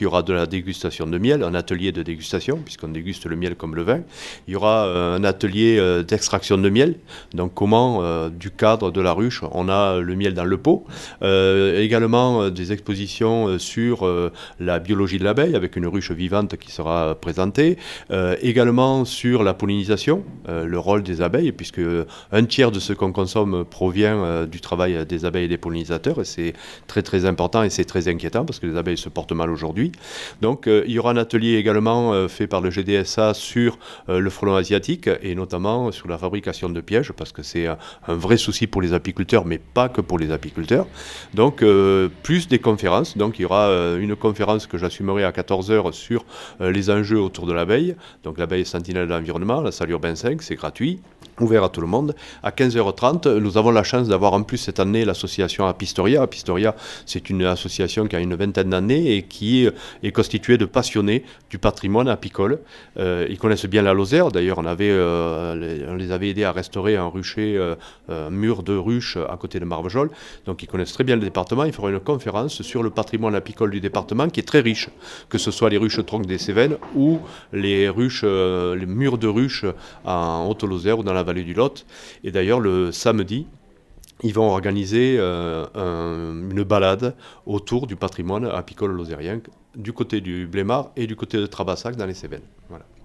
Il y aura de la dégustation de miel, un atelier de dégustation, puisqu'on déguste le miel comme le vin. Il y aura un atelier d'extraction de miel, donc comment, du cadre de la ruche, on a le miel dans le pot. Également des expositions sur la biologie de l'abeille, avec une ruche vivante qui sera présentée. Également sur la pollinisation, le rôle des abeilles, puisque un tiers de ce qu'on consomme provient du travail des abeilles et des pollinisateurs, et c'est très très important et c'est très inquiétant, parce que les abeilles se portent mal aujourd'hui. Donc il y aura un atelier également fait par le GDSA sur le frelon asiatique et notamment sur la fabrication de pièges parce que c'est un vrai souci pour les apiculteurs mais pas que pour les apiculteurs. Donc plus des conférences, donc il y aura une conférence que j'assumerai à 14 heures sur les enjeux autour de l'abeille, donc l'abeille sentinelle de l'environnement, la salle urbain 5, c'est gratuit, ouvert à tout le monde. À 15h30, nous avons la chance d'avoir en plus cette année l'association Apistoria. Apistoria, c'est une association qui a une vingtaine d'années et qui est constituée de passionnés du patrimoine apicole. Ils connaissent bien la Lozère. D'ailleurs, on les avait aidés à restaurer un rucher, un mur de ruche à côté de Marvejols. Donc, ils connaissent très bien le département. Ils feront une conférence sur le patrimoine apicole du département qui est très riche, que ce soit les ruches troncs des Cévennes ou les murs de ruches en Haute-Lozère ou dans la vallée du Lot. Et d'ailleurs, le samedi, ils vont organiser une balade autour du patrimoine apicole lozérien, du côté du Blémard et du côté de Trabassac dans les Cévennes. Voilà.